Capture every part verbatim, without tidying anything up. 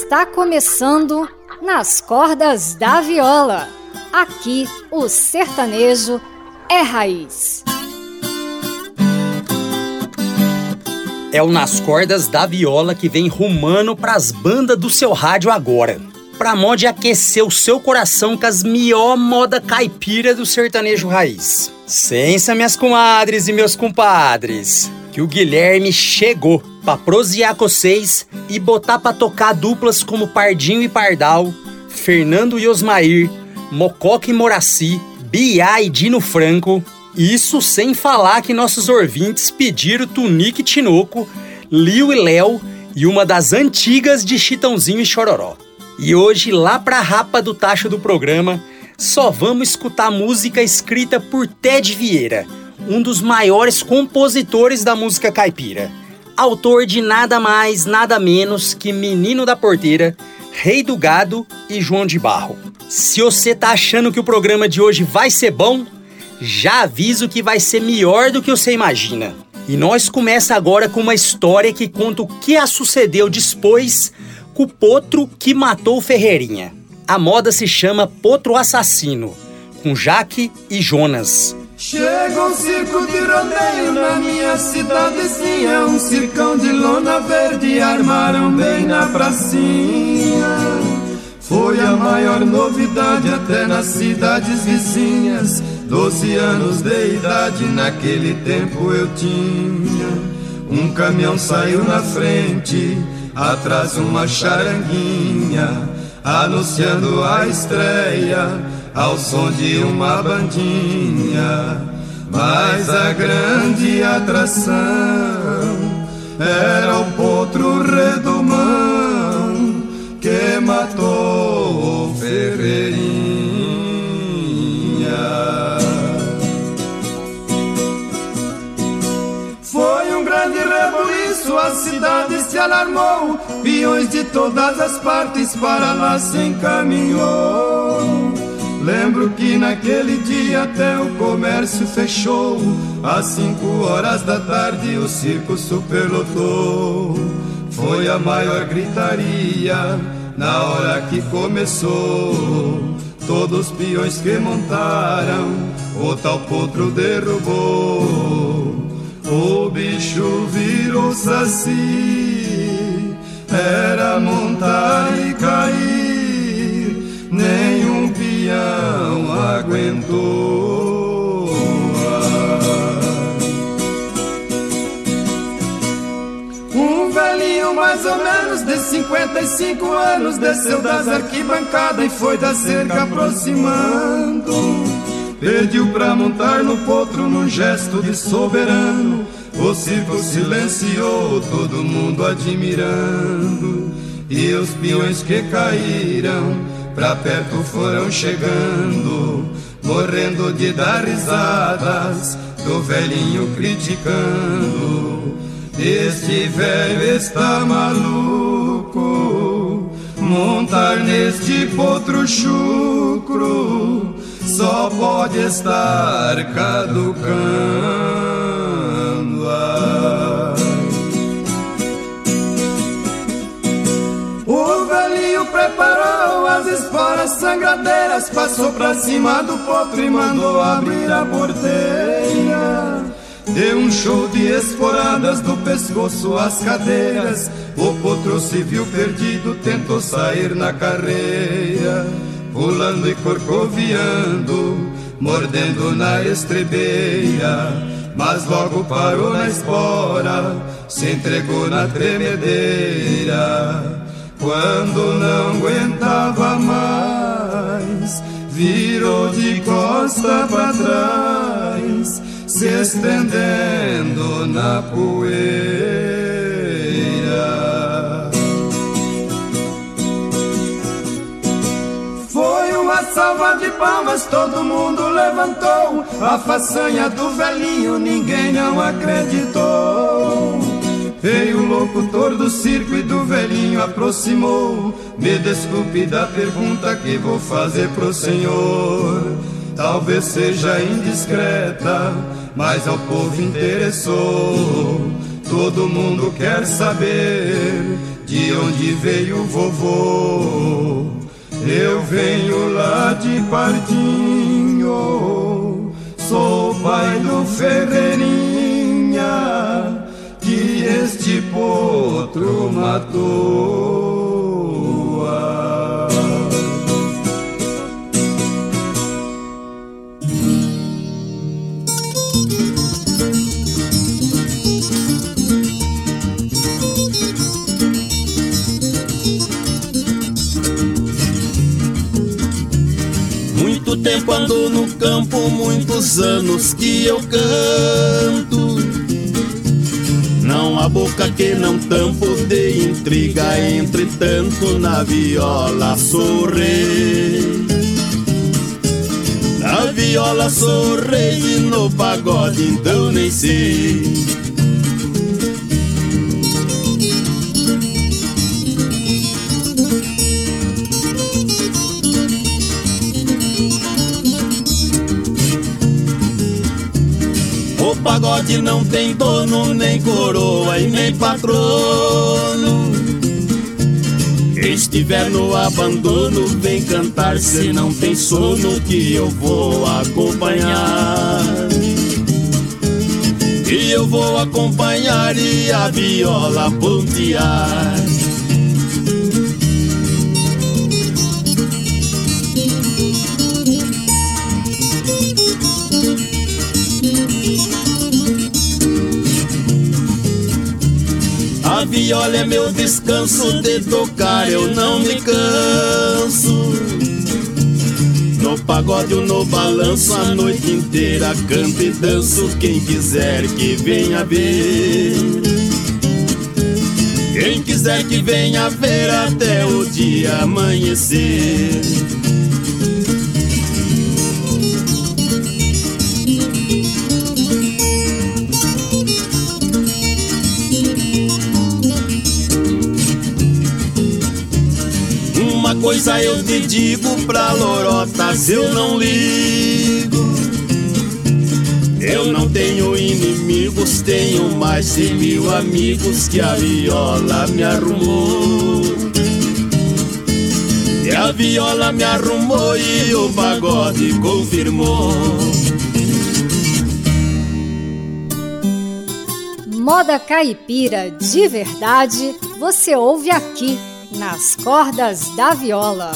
Está começando Nas Cordas da Viola. Aqui o sertanejo é raiz. É o Nas Cordas da Viola que vem rumando pras bandas do seu rádio agora. Pra modo de aquecer o seu coração com as melhor moda caipira do sertanejo raiz. Sensa, minhas comadres e meus compadres, que o Guilherme chegou pra prosear com vocês e botar pra tocar duplas como Pardinho e Pardal, Fernando e Osmair, Mococa e Moraci, Biá e Dino Franco. Isso sem falar que nossos ouvintes pediram Tunique e Tinoco, Lio e Léo e uma das antigas de Chitãozinho e Chororó. E hoje, lá pra rapa do tacho do programa, só vamos escutar música escrita por Ted Vieira, um dos maiores compositores da música caipira. Autor de nada mais, nada menos que Menino da Porteira, Rei do Gado e João de Barro. Se você tá achando que o programa de hoje vai ser bom, já aviso que vai ser melhor do que você imagina. E nós começa agora com uma história que conta o que a sucedeu depois com o potro que matou o Ferreirinha. A moda se chama Potro Assassino, com Jaque e Jonas. Chega um circo de rodeio na minha cidadezinha, um circão de lona verde armaram bem na pracinha. Foi a maior novidade até nas cidades vizinhas. Doze anos de idade naquele tempo eu tinha. Um caminhão saiu na frente, atrás uma charanguinha, anunciando a estreia ao som de uma bandinha. Mas a grande atração era o potro redomão que matou o Ferreirinha. Foi um grande rebuliço, a cidade se alarmou, peões de todas as partes para lá se encaminhou. Lembro que naquele dia até o comércio fechou, às cinco horas da tarde o circo superlotou. Foi a maior gritaria na hora que começou. Todos os peões que montaram, o tal potro derrubou. O bicho virou saci, era montar e cair, nenhum peão aguentou. Um velhinho mais ou menos de cinquenta e cinco anos desceu das arquibancadas e foi da cerca aproximando. Pediu pra montar no potro num gesto de soberano. O circo silenciou, todo mundo admirando. E os peões que caíram pra perto foram chegando, morrendo de dar risadas do velhinho criticando. Este velho está maluco, montar neste potro chucro só pode estar caducando. O velhinho preparou as esporas sangradeiras, passou pra cima do potro e mandou abrir a porteira. Deu um show de esporadas do pescoço às cadeiras. O potro se viu perdido, tentou sair na carreira, pulando e corcoviando, mordendo na estrebeira. Mas logo parou na espora, se entregou na tremedeira. Quando não aguentava mais, virou de costa pra trás, se estendendo na poeira. Foi uma salva de palmas, todo mundo levantou. A façanha do velhinho ninguém não acreditou. Veio o locutor do circo e do velhinho aproximou. Me desculpe da pergunta que vou fazer pro senhor. Talvez seja indiscreta, mas ao povo interessou. Todo mundo quer saber de onde veio o vovô. Eu venho lá de Pardinho, sou pai do Ferreirinha, que este potro matou. Muito tempo ando no campo, muitos anos que eu canto. Não há boca que não tampo de intriga, entretanto na viola sou rei. Na viola sou rei e no pagode então nem sei. O pagode não tem dono, nem coroa e nem patrono. Quem estiver no abandono vem cantar se não tem sono, que eu vou acompanhar. E eu vou acompanhar e a viola pontear. A viola é meu descanso, de tocar eu não me canso. No pagode ou no balanço, a noite inteira canto e danço. Quem quiser que venha ver, quem quiser que venha ver até o dia amanhecer. Uma coisa eu te digo, pra lorotas eu não ligo. Eu não tenho inimigos, tenho mais de mil amigos que a viola me arrumou. E a viola me arrumou e o pagode confirmou. Moda caipira de verdade, você ouve aqui, nas cordas da viola.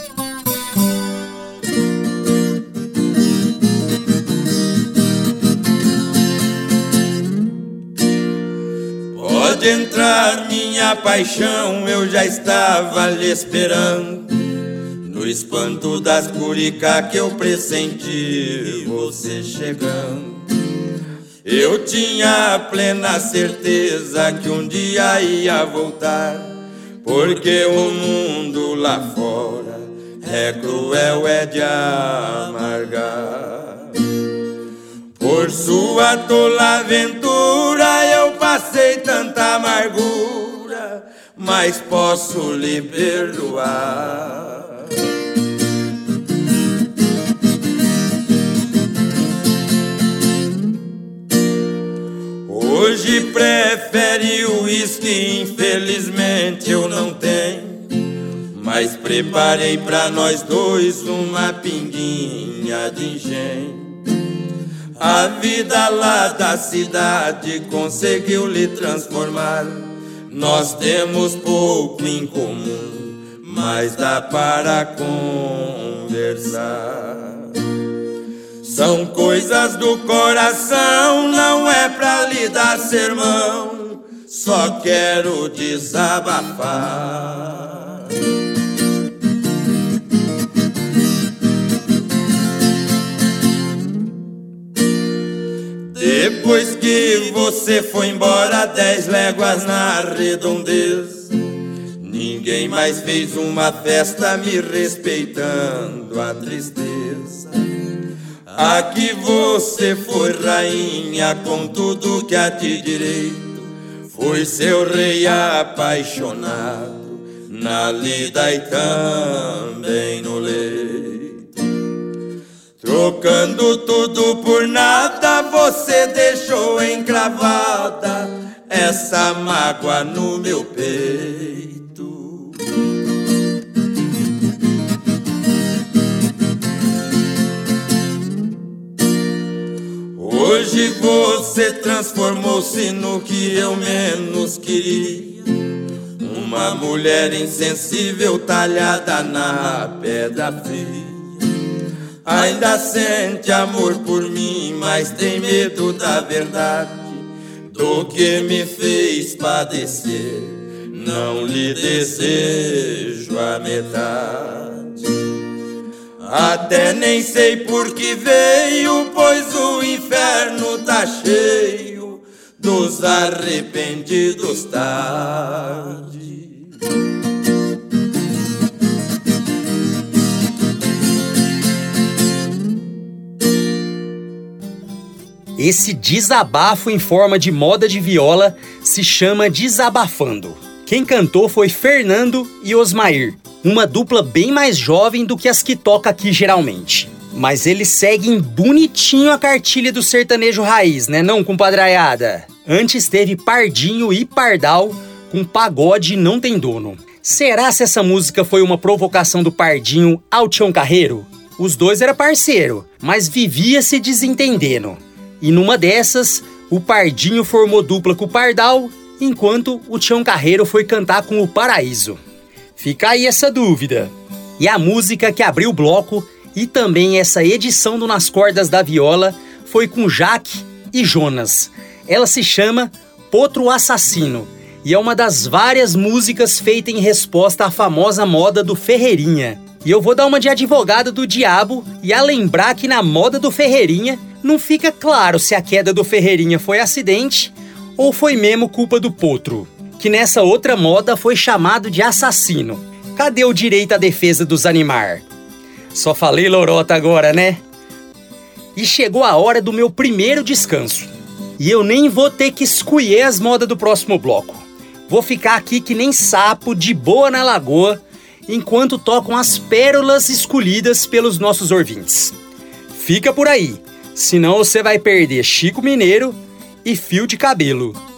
Pode entrar, minha paixão, eu já estava lhe esperando. No espanto das curicá que eu pressenti você chegando. Eu tinha plena certeza que um dia ia voltar, porque o mundo lá fora é cruel, é de amargar. Por sua tola aventura eu passei tanta amargura, mas posso lhe perdoar. Hoje prefere o uísque, infelizmente eu não tenho, mas preparei pra nós dois uma pinguinha de engenho. A vida lá da cidade conseguiu lhe transformar. Nós temos pouco em comum, mas dá para conversar. São coisas do coração, não é pra lhe dar sermão, só quero desabafar. Depois que você foi embora, dez léguas na redondeza, ninguém mais fez uma festa me respeitando a tristeza. Aqui você foi rainha com tudo que há de direito, foi seu rei apaixonado na lida e também no leito. Trocando tudo por nada, você deixou encravada essa mágoa no meu peito. Hoje você transformou-se no que eu menos queria. Uma mulher insensível talhada na pedra fria. Ainda sente amor por mim, mas tem medo da verdade, do que me fez padecer. Não lhe desejo a metade. Até nem sei por que veio, pois o inferno tá cheio dos arrependidos tarde. Esse desabafo em forma de moda de viola se chama Desabafando. Quem cantou foi Fernando e Osmair, uma dupla bem mais jovem do que as que toca aqui geralmente. Mas eles seguem bonitinho a cartilha do sertanejo raiz, né não, compadraiada? Antes teve Pardinho e Pardal com Pagode Não Tem Dono. Será se essa música foi uma provocação do Pardinho ao Tião Carreiro? Os dois eram parceiro, mas vivia se desentendendo. E numa dessas, o Pardinho formou dupla com o Pardal, enquanto o Tião Carreiro foi cantar com o Paraíso. Fica aí essa dúvida. E a música que abriu o bloco e também essa edição do Nas Cordas da Viola foi com Jaque e Jonas. Ela se chama Potro Assassino e é uma das várias músicas feitas em resposta à famosa moda do Ferreirinha. E eu vou dar uma de advogado do diabo e a lembrar que na moda do Ferreirinha não fica claro se a queda do Ferreirinha foi acidente ou foi mesmo culpa do Potro, que nessa outra moda foi chamado de assassino. Cadê o direito à defesa dos animais? Só falei lorota agora, né? E chegou a hora do meu primeiro descanso. E eu nem vou ter que escolher as modas do próximo bloco. Vou ficar aqui que nem sapo, de boa na lagoa, enquanto tocam as pérolas escolhidas pelos nossos ouvintes. Fica por aí, senão você vai perder Chico Mineiro e fio de cabelo.